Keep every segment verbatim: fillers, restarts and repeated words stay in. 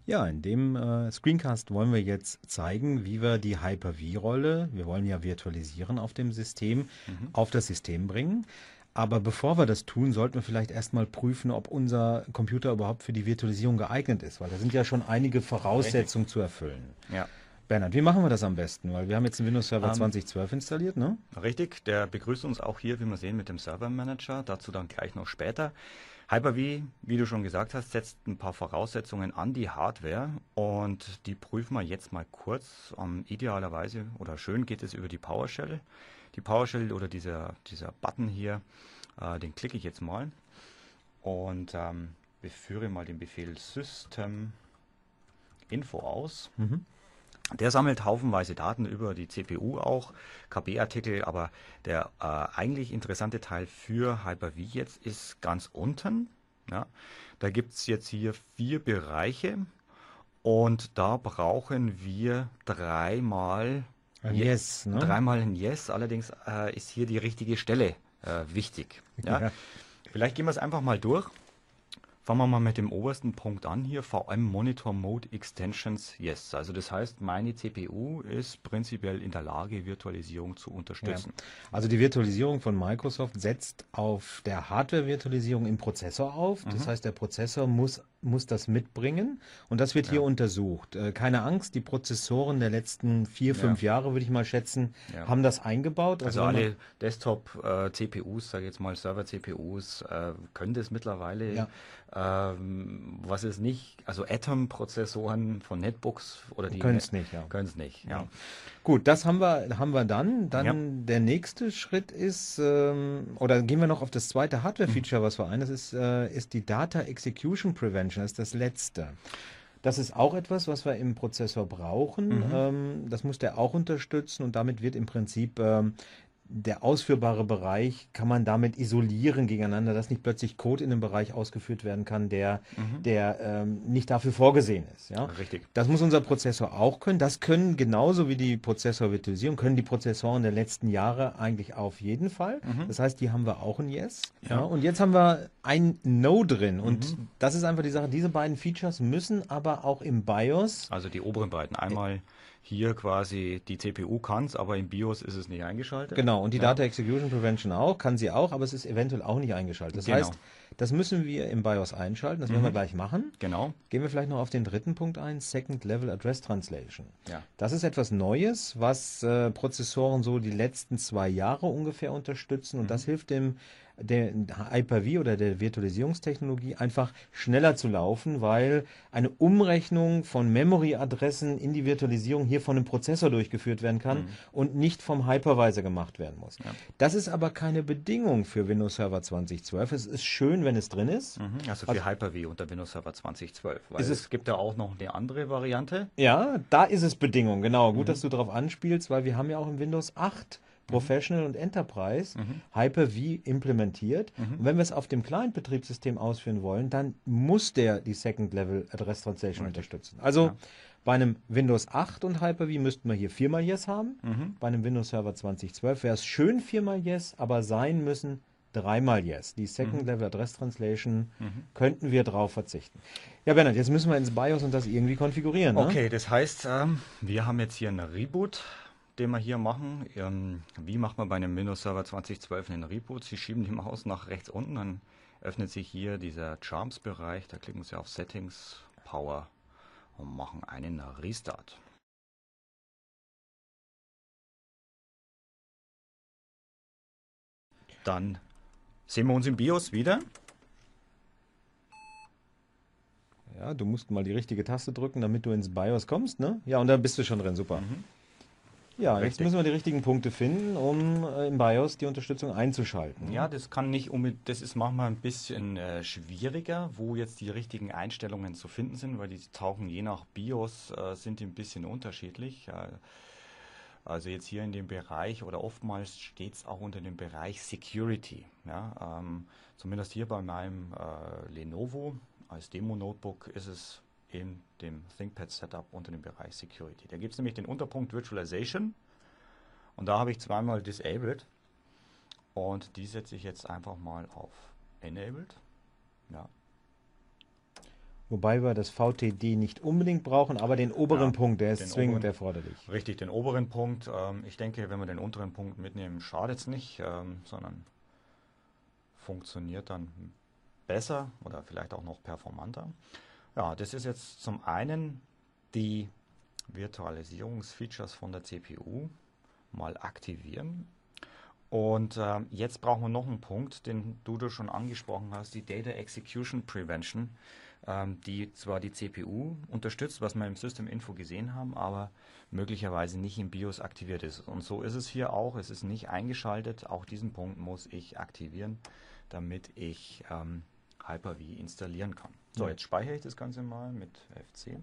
Ja, in dem äh, Screencast wollen wir jetzt zeigen, wie wir die Hyper-V-Rolle, wir wollen ja virtualisieren auf dem System, Mhm. auf das System bringen. Aber bevor wir das tun, sollten wir vielleicht erstmal prüfen, ob unser Computer überhaupt für die Virtualisierung geeignet ist, weil da sind ja schon einige Richtig. Voraussetzungen zu erfüllen. Ja. Bernhard, wie machen wir das am besten? Weil wir haben jetzt einen Windows Server Ähm, zwanzig zwölf installiert, ne? richtig, der begrüßt uns auch hier, wie wir sehen, mit dem Server Manager. Dazu dann gleich noch später. Hyper-V, wie du schon gesagt hast, setzt ein paar Voraussetzungen an die Hardware und die prüfen wir jetzt mal kurz. Ähm, idealerweise oder schön geht es über die PowerShell. Die PowerShell oder dieser, dieser Button hier, äh, den klicke ich jetzt mal und ähm, führe mal den Befehl System Info aus. Mhm. Der sammelt haufenweise Daten über die C P U auch, K B-Artikel, aber der äh, eigentlich interessante Teil für Hyper-V jetzt ist ganz unten. Ja. Da gibt es jetzt hier vier Bereiche und da brauchen wir dreimal, Ein je, Yes, ne? dreimal ein Yes, allerdings äh, ist hier die richtige Stelle äh, wichtig. Ja. Ja. Vielleicht gehen wir es einfach mal durch. Fangen wir mal mit dem obersten Punkt an hier, V M Monitor Mode Extensions Yes. Also das heißt, meine C P U ist prinzipiell in der Lage, Virtualisierung zu Ja. unterstützen. Also die Virtualisierung von Microsoft setzt auf der Hardware-Virtualisierung im Prozessor auf. Das Mhm. heißt, der Prozessor muss, muss das mitbringen und das wird hier Ja, untersucht. Äh, keine Angst, die Prozessoren der letzten vier, ja, fünf Jahre, würde ich mal schätzen, ja. haben das eingebaut. Also Also wenn man, alle Desktop-C P Us, sage ich jetzt mal Server-C P Us, äh, können das mittlerweile. ja, Ähm, was ist nicht, also Atom-Prozessoren von Netbooks oder die können ne es nicht, ja. können es nicht. Ja. Ja. Gut, das haben wir, haben wir dann. Ja. Dann der nächste Schritt ist, ähm, oder gehen wir noch auf das zweite Mhm. Hardware-Feature, was wir ein, das ist, äh, ist die Data Execution Prevention, das ist das letzte. Das ist auch etwas, was wir im Prozessor brauchen. Mhm. Ähm, das muss der auch unterstützen und damit wird im Prinzip ähm, der ausführbare Bereich, kann man damit isolieren gegeneinander, dass nicht plötzlich Code in einem Bereich ausgeführt werden kann, der, Mhm. der ähm, nicht dafür vorgesehen ist. Ja? Richtig. Das muss unser Prozessor auch können. Das können genauso wie die Prozessorvirtualisierung, können die Prozessoren der letzten Jahre eigentlich auf jeden Fall. Mhm. Das heißt, die haben wir auch ein Yes. Ja? Ja. Und jetzt haben wir ein No drin. Und Mhm. das ist einfach die Sache, diese beiden Features müssen aber auch im BIOS. Also die oberen beiden. Einmal hier quasi die C P U kann's, aber im BIOS ist es nicht eingeschaltet. Genau, und die Ja, Data Execution Prevention auch, kann sie auch, aber es ist eventuell auch nicht eingeschaltet. Das genau. heißt, das müssen wir im BIOS einschalten, das werden wir Mhm. gleich machen. Genau. Gehen wir vielleicht noch auf den dritten Punkt ein, Second Level Address Translation. Ja. Das ist etwas Neues, was äh, Prozessoren so die letzten zwei Jahre ungefähr unterstützen und das Mhm. hilft dem der Hyper-V oder der Virtualisierungstechnologie einfach schneller zu laufen, weil eine Umrechnung von Memory-Adressen in die Virtualisierung hier von einem Prozessor durchgeführt werden kann Mhm. und nicht vom Hypervisor gemacht werden muss. Ja. Das ist aber keine Bedingung für Windows Server zwanzig zwölf. Es ist schön, wenn es drin ist. Mhm. Also Also für Hyper-V unter Windows Server zwanzig zwölf, weil ist es es gibt ja auch noch eine andere Variante. Ja, da ist es Bedingung, genau. Gut, dass Mhm. du darauf anspielst, weil wir haben ja auch in Windows acht Professional und Enterprise Mhm. Hyper-V implementiert. Mhm. Und wenn wir es auf dem Client-Betriebssystem ausführen wollen, dann muss der die Second Level Address Translation Richtig. unterstützen. Also Ja. bei einem Windows acht und Hyper-V müssten wir hier viermal Yes haben. Mhm. Bei einem Windows Server zwanzig zwölf wäre es schön viermal Yes, aber sein müssen dreimal Yes. Die Second Mhm. Level Address Translation Mhm. könnten wir drauf verzichten. Ja, Bernhard, jetzt müssen wir ins BIOS und das irgendwie konfigurieren, ne? Okay, das heißt, ähm, wir haben jetzt hier einen Reboot, den wir hier machen. Ähm, wie macht man bei einem Windows Server zwanzig zwölf einen Reboot? Sie schieben die Maus nach rechts unten, dann öffnet sich hier dieser Charms-Bereich. Da klicken Sie auf Settings, Power und machen einen Restart. Dann sehen wir uns im BIOS wieder. Ja, du musst mal die richtige Taste drücken, damit du ins BIOS kommst, ne? Ja, und da bist du schon drin, super. Mhm. Ja, jetzt Richtig. müssen wir die richtigen Punkte finden, um äh, im BIOS die Unterstützung einzuschalten. Ja, das kann nicht unbedingt, das ist manchmal ein bisschen äh, schwieriger, wo jetzt die richtigen Einstellungen zu finden sind, weil die tauchen je nach BIOS, äh, sind die ein bisschen unterschiedlich. Äh, also jetzt hier in dem Bereich oder oftmals steht es auch unter dem Bereich Security. Ja, ähm, zumindest hier bei meinem äh, Lenovo als Demo-Notebook ist es in dem ThinkPad-Setup unter dem Bereich Security. Da gibt es nämlich den Unterpunkt Virtualization und da habe ich zweimal Disabled. Und die setze ich jetzt einfach mal auf Enabled. Ja. Wobei wir das V T D nicht unbedingt brauchen, aber den oberen Ja, Punkt, der ist den zwingend oberen- erforderlich. Richtig, den oberen Punkt. Ähm, ich denke, wenn wir den unteren Punkt mitnehmen, schadet es nicht, ähm, sondern funktioniert dann besser oder vielleicht auch noch performanter. Ja, das ist jetzt zum einen die Virtualisierungsfeatures von der C P U mal aktivieren. Und ähm, jetzt brauchen wir noch einen Punkt, den du da schon angesprochen hast, die Data Execution Prevention, ähm, die zwar die C P U unterstützt, was wir im System Info gesehen haben, aber möglicherweise nicht im BIOS aktiviert ist. Und so ist es hier auch. Es ist nicht eingeschaltet. Auch diesen Punkt muss ich aktivieren, damit ich ähm, Hyper-V installieren kann. So, jetzt speichere ich das Ganze mal mit F zehn.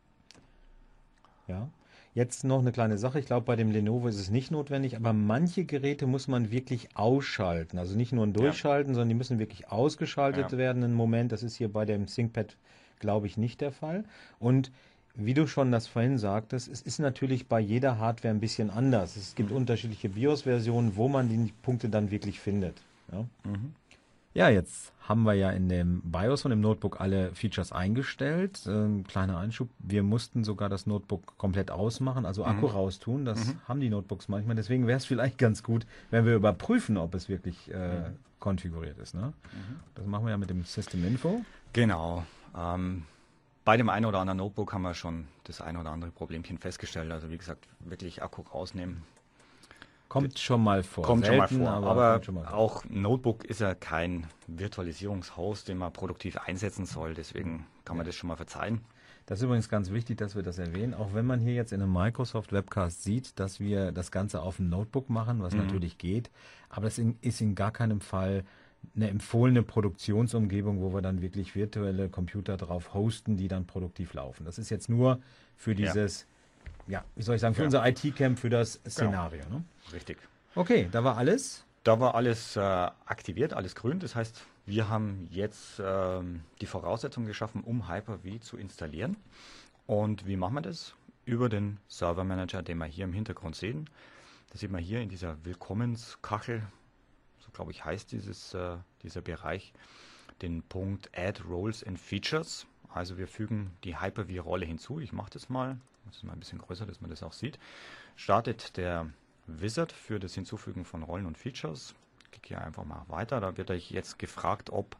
Ja. Jetzt noch eine kleine Sache. Ich glaube, bei dem Lenovo ist es nicht notwendig, aber manche Geräte muss man wirklich ausschalten. Also nicht nur ein Durchschalten, sondern die müssen wirklich ausgeschaltet Ja. werden einen Moment. Das ist hier bei dem ThinkPad, glaube ich, nicht der Fall. Und wie du schon das vorhin sagtest, es ist natürlich bei jeder Hardware ein bisschen anders. Es gibt unterschiedliche BIOS-Versionen, wo man die Punkte dann wirklich findet. Ja. Ja, jetzt haben wir ja in dem BIOS von dem Notebook alle Features eingestellt. Ähm, kleiner Einschub, wir mussten sogar das Notebook komplett ausmachen, also Akku raustun. Das haben die Notebooks manchmal. Deswegen wäre es vielleicht ganz gut, wenn wir überprüfen, ob es wirklich äh, konfiguriert ist. Ne? Das machen wir ja mit dem System Info. Genau. Ähm, bei dem einen oder anderen Notebook haben wir schon das ein oder andere Problemchen festgestellt. Also wie gesagt, wirklich Akku rausnehmen. Kommt schon mal vor. Kommt Selten, schon mal vor. aber, Aber, kommt schon mal vor. auch Notebook ist ja kein Virtualisierungshost, den man produktiv einsetzen soll. Deswegen kann man das schon mal verzeihen. Das ist übrigens ganz wichtig, dass wir das erwähnen, auch wenn man hier jetzt in einem Microsoft Webcast sieht, dass wir das Ganze auf dem Notebook machen, was natürlich geht, aber das in, ist in gar keinem Fall eine empfohlene Produktionsumgebung, wo wir dann wirklich virtuelle Computer drauf hosten, die dann produktiv laufen. Das ist jetzt nur für dieses, ja, wie soll ich sagen, für Ja. unser I T-Camp, für das Szenario. Ne? Richtig. Okay, da war alles. Da war alles äh, aktiviert, alles grün. Das heißt, wir haben jetzt ähm, die Voraussetzungen geschaffen, um Hyper-V zu installieren. Und wie machen wir das? Über den Server Manager, den wir hier im Hintergrund sehen. Das sieht man hier in dieser Willkommenskachel, so glaube ich heißt dieses, äh, dieser Bereich, den Punkt Add Roles and Features. Also wir fügen die Hyper-V-Rolle hinzu. Ich mache das mal, das ist mal ein bisschen größer, dass man das auch sieht. Startet der Wizard für das Hinzufügen von Rollen und Features. Ich klicke hier einfach mal weiter. Da wird euch jetzt gefragt, ob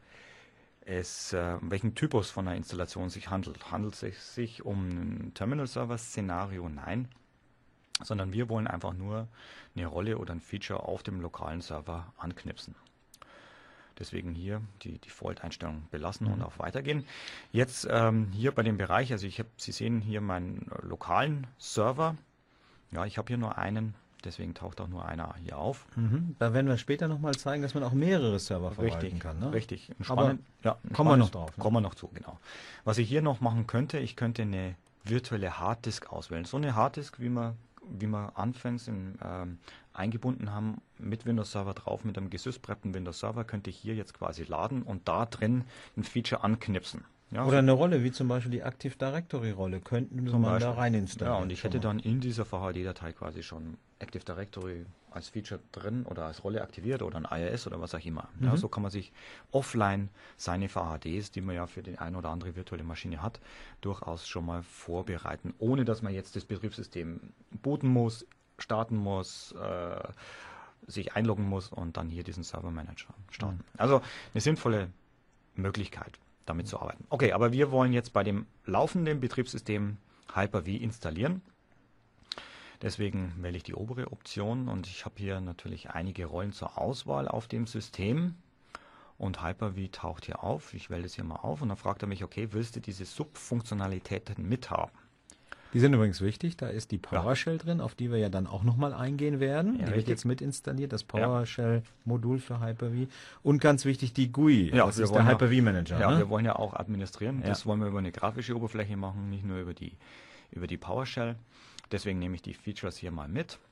es äh, um welchen Typus von der Installation sich handelt. Handelt es sich um ein Terminal-Server-Szenario? Nein. Sondern wir wollen einfach nur eine Rolle oder ein Feature auf dem lokalen Server anknipsen. Deswegen hier die Default-Einstellung belassen und auf Weitergehen. Jetzt ähm, hier bei dem Bereich, also ich habe, Sie sehen hier meinen äh, lokalen Server. Ja, ich habe hier nur einen. Deswegen taucht auch nur einer hier auf. Mhm. Da werden wir später nochmal zeigen, dass man auch mehrere Server verwalten Richtig, kann. Ne? richtig. Ein Aber spannend, ja, ein kommen wir noch spannendes- drauf, ne? Kommen wir noch zu, genau. Was ich hier noch machen könnte, ich könnte eine virtuelle Harddisk auswählen. So eine Harddisk, wie wir, wie wir anfangs in, ähm, eingebunden haben, mit Windows Server drauf, mit einem gesyspreppten Windows Server, könnte ich hier jetzt quasi laden und da drin ein Feature anknipsen. Ja, Oder eine Rolle, wie zum Beispiel die Active Directory Rolle, könnten wir mal da Beispiel. rein installieren. Ja, und ich schon hätte mal. dann in dieser V H D-Datei quasi schon Active Directory als Feature drin oder als Rolle aktiviert oder ein I R S oder was auch immer. Ja, so kann man sich offline seine V H Ds, die man ja für die ein oder andere virtuelle Maschine hat, durchaus schon mal vorbereiten, ohne dass man jetzt das Betriebssystem booten muss, starten muss, äh, sich einloggen muss und dann hier diesen Server Manager starten. Also eine sinnvolle Möglichkeit, damit zu arbeiten. Okay, aber wir wollen jetzt bei dem laufenden Betriebssystem Hyper-V installieren. Deswegen wähle ich die obere Option und ich habe hier natürlich einige Rollen zur Auswahl auf dem System. Und Hyper-V taucht hier auf. Ich wähle das hier mal auf und dann fragt er mich, okay, willst du diese Subfunktionalitäten mithaben? Die sind übrigens wichtig. Da ist die PowerShell drin, auf die wir ja dann auch nochmal eingehen werden. Ja, die wird richtig. jetzt mit installiert, das PowerShell-Modul für Hyper-V. Und ganz wichtig, die G U I. Ja, das wir ist wollen der ja- Hyper-V-Manager. Ja, ne? wir wollen ja auch administrieren. Ja. Das wollen wir über eine grafische Oberfläche machen, nicht nur über die, über die PowerShell. Deswegen nehme ich die Features hier mal mit.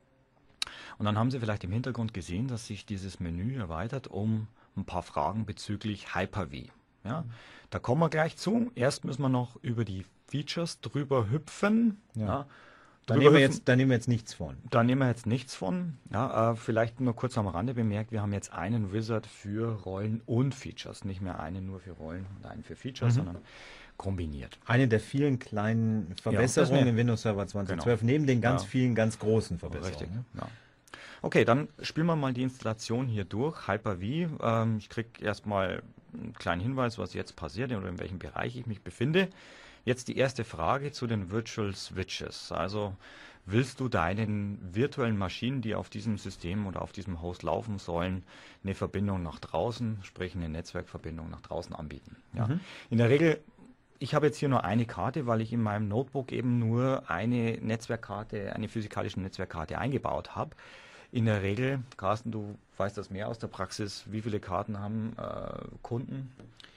Und dann haben Sie vielleicht im Hintergrund gesehen, dass sich dieses Menü erweitert um ein paar Fragen bezüglich Hyper-V. Ja, da kommen wir gleich zu. Erst müssen wir noch über die Features drüber hüpfen. Ja. Ja. Da nehmen, wir jetzt, da nehmen wir jetzt nichts von. Da nehmen wir jetzt nichts von. Ja, äh, vielleicht nur kurz am Rande bemerkt, wir haben jetzt einen Wizard für Rollen und Features. Nicht mehr einen nur für Rollen und einen für Features, mhm. sondern kombiniert. Eine der vielen kleinen Verbesserungen ja, im Windows Server zwanzig zwölf, genau. Neben den ganz ja. vielen ganz großen Verbesserungen. Richtig, ja. Okay, dann spielen wir mal die Installation hier durch. Hyper-V. Ähm, ich kriege erstmal einen kleinen Hinweis, was jetzt passiert oder in welchem Bereich ich mich befinde. Jetzt die erste Frage zu den Virtual Switches. Also willst du deinen virtuellen Maschinen, die auf diesem System oder auf diesem Host laufen sollen, eine Verbindung nach draußen, sprich eine Netzwerkverbindung nach draußen anbieten? Ja. Mhm. In der Regel, ich habe jetzt hier nur eine Karte, weil ich in meinem Notebook eben nur eine Netzwerkkarte, eine physikalische Netzwerkkarte eingebaut habe. In der Regel, Carsten, du weißt das mehr aus der Praxis, wie viele Karten haben äh, Kunden?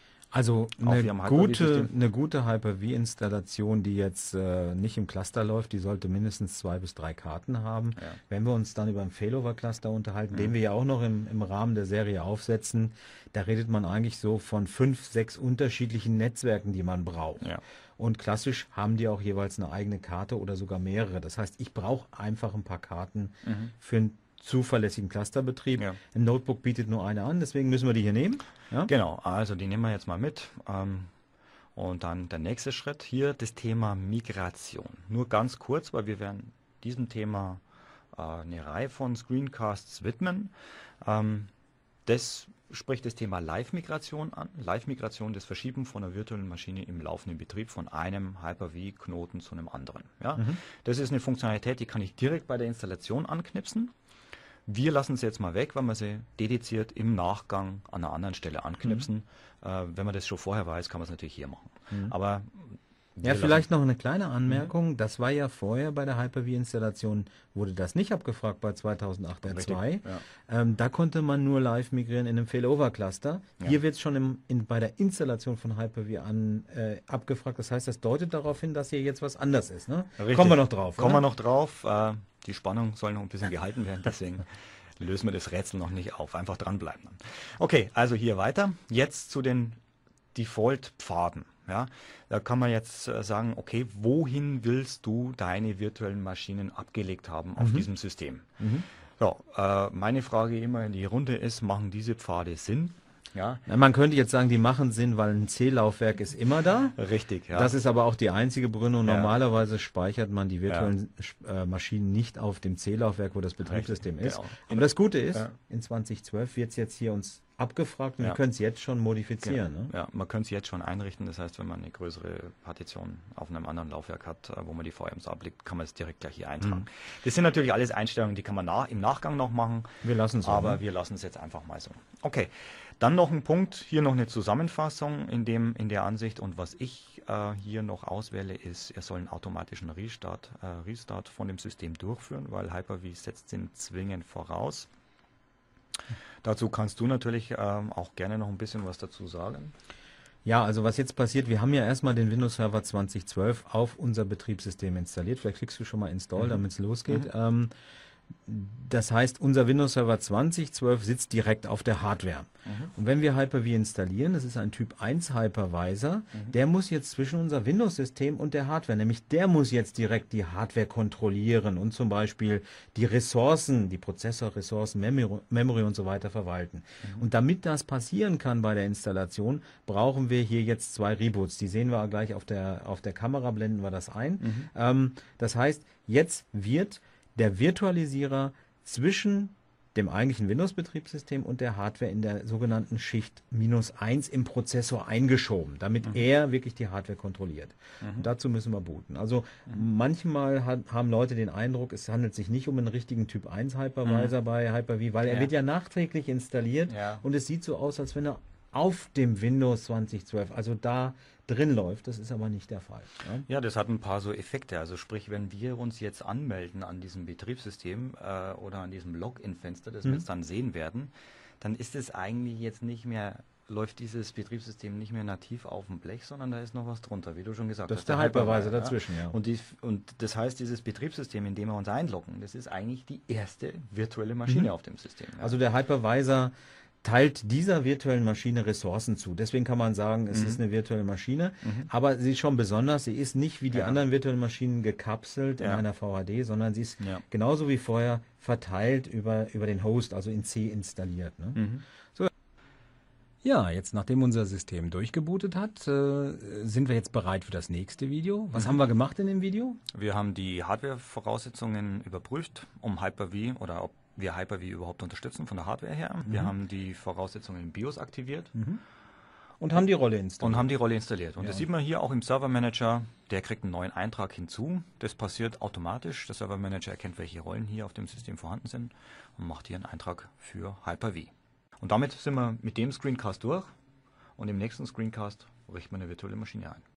Also eine gute, eine gute Hyper-V-Installation, die jetzt äh, nicht im Cluster läuft, die sollte mindestens zwei bis drei Karten haben. Ja. Wenn wir uns dann über einen Failover-Cluster unterhalten, mhm. den wir ja auch noch im, im Rahmen der Serie aufsetzen, da redet man eigentlich so von fünf, sechs unterschiedlichen Netzwerken, die man braucht. Ja. Und klassisch haben die auch jeweils eine eigene Karte oder sogar mehrere. Das heißt, ich brauche einfach ein paar Karten mhm. für ein zuverlässigen Clusterbetrieb. Ja. Ein Notebook bietet nur eine an, deswegen müssen wir die hier nehmen. Ja? Genau, also die nehmen wir jetzt mal mit. Ähm, und dann der nächste Schritt hier, das Thema Migration. Nur ganz kurz, weil wir werden diesem Thema äh, eine Reihe von Screencasts widmen. Ähm, das spricht das Thema Live-Migration an. Live-Migration, das Verschieben von einer virtuellen Maschine im laufenden Betrieb von einem Hyper-V-Knoten zu einem anderen. Ja? Mhm. Das ist eine Funktionalität, die kann ich direkt bei der Installation anknipsen. Wir lassen sie jetzt mal weg, weil wir sie dediziert im Nachgang an einer anderen Stelle anknipsen. Mhm. Äh, wenn man das schon vorher weiß, kann man es natürlich hier machen. Mhm. Aber ja, vielleicht noch eine kleine Anmerkung. Mhm. Das war ja vorher bei der Hyper-V-Installation, wurde das nicht abgefragt bei zweitausendacht R zwei. Ja. Ähm, da konnte man nur live migrieren in einem Failover-Cluster. Ja. Hier wird es schon im, in, bei der Installation von Hyper-V an, äh, abgefragt. Das heißt, das deutet darauf hin, dass hier jetzt was anders ist. Ne? Kommen wir noch drauf. Kommen wir noch drauf. Äh, die Spannung soll noch ein bisschen gehalten werden, deswegen lösen wir das Rätsel noch nicht auf. Einfach dranbleiben dann. Okay, also hier weiter. Jetzt zu den Default-Pfaden. Ja, da kann man jetzt äh, sagen, okay, wohin willst du deine virtuellen Maschinen abgelegt haben auf mhm. diesem System? Mhm. Ja, äh, meine Frage immer in die Runde ist, machen diese Pfade Sinn? Ja. Na, man könnte jetzt sagen, die machen Sinn, weil ein C-Laufwerk ist immer da. Richtig, ja. Das ist aber auch die einzige Begründung. Ja. Normalerweise speichert man die virtuellen ja. äh, Maschinen nicht auf dem C-Laufwerk, wo das Betriebssystem Richtig, ist. Genau. Aber das Gute ist, ja. in zwanzig zwölf wird es jetzt hier uns abgefragt und ja. wir können es jetzt schon modifizieren. Ja, ne? ja, man könnte es jetzt schon einrichten. Das heißt, wenn man eine größere Partition auf einem anderen Laufwerk hat, wo man die V Ms ablegt, kann man es direkt gleich hier eintragen. Mhm. Das sind natürlich alles Einstellungen, die kann man nach, im Nachgang noch machen. Wir lassen es aber ne? wir lassen es jetzt einfach mal so. Okay, dann noch ein Punkt, hier noch eine Zusammenfassung in, dem, in der Ansicht. Und was ich äh, hier noch auswähle, ist, er soll einen automatischen Restart, äh, Restart von dem System durchführen, weil Hyper-V setzt den zwingend voraus. Dazu kannst du natürlich ähm, auch gerne noch ein bisschen was dazu sagen. Ja, also was jetzt passiert, wir haben ja erstmal den Windows Server zwanzig zwölf auf unser Betriebssystem installiert. Vielleicht klickst du schon mal Install, mhm. damit es losgeht. Mhm. Ähm, das heißt, unser Windows Server zwanzig zwölf sitzt direkt auf der Hardware. Mhm. Und wenn wir Hyper-V installieren, das ist ein Typ eins Hypervisor, mhm. der muss jetzt zwischen unser Windows-System und der Hardware, nämlich der muss jetzt direkt die Hardware kontrollieren und zum Beispiel die Ressourcen, die Prozessorressourcen, Memory, Memory und so weiter verwalten. Mhm. Und damit das passieren kann bei der Installation, brauchen wir hier jetzt zwei Reboots. Die sehen wir gleich auf der, auf der Kamera, blenden wir das ein. Mhm. Ähm, das heißt, jetzt wird der Virtualisierer zwischen dem eigentlichen Windows-Betriebssystem und der Hardware in der sogenannten Schicht minus eins im Prozessor eingeschoben, damit mhm. er wirklich die Hardware kontrolliert. Mhm. Und dazu müssen wir booten. Also mhm. manchmal hat, haben Leute den Eindruck, es handelt sich nicht um einen richtigen Typ eins Hypervisor mhm. bei Hyper-V, weil ja. er wird ja nachträglich installiert ja. und es sieht so aus, als wenn er auf dem Windows zwanzig zwölf, also da drin läuft. Das ist aber nicht der Fall. Ja, ja, das hat ein paar so Effekte. Also sprich, wenn wir uns jetzt anmelden an diesem Betriebssystem äh, oder an diesem Login-Fenster, das mhm. wir jetzt dann sehen werden, dann ist es eigentlich jetzt nicht mehr, läuft dieses Betriebssystem nicht mehr nativ auf dem Blech, sondern da ist noch was drunter, wie du schon gesagt das hast. Das ist der Hypervisor dazwischen, ja. Und, die, und das heißt, dieses Betriebssystem, in dem wir uns einloggen, das ist eigentlich die erste virtuelle Maschine mhm. auf dem System. Ja. Also der Hypervisor teilt dieser virtuellen Maschine Ressourcen zu. Deswegen kann man sagen, es Mhm. ist eine virtuelle Maschine, Mhm. aber sie ist schon besonders. Sie ist nicht wie die Ja. anderen virtuellen Maschinen gekapselt in Ja. einer V H D, sondern sie ist Ja. genauso wie vorher verteilt über, über den Host, also in C installiert. Ne? Mhm. Ja, jetzt nachdem unser System durchgebootet hat, äh, sind wir jetzt bereit für das nächste Video. Was Mhm. haben wir gemacht in dem Video? Wir haben die Hardware-Voraussetzungen überprüft, um Hyper-V oder ob wir Hyper-V überhaupt unterstützen von der Hardware her. Wir haben die Voraussetzungen im BIOS aktiviert Und haben die Rolle installiert. und haben die Rolle installiert. Und Ja. das sieht man hier auch im Server Manager, der kriegt einen neuen Eintrag hinzu. Das passiert automatisch. Der Server Manager erkennt, welche Rollen hier auf dem System vorhanden sind und macht hier einen Eintrag für Hyper-V. Und damit sind wir mit dem Screencast durch und im nächsten Screencast richten wir eine virtuelle Maschine ein.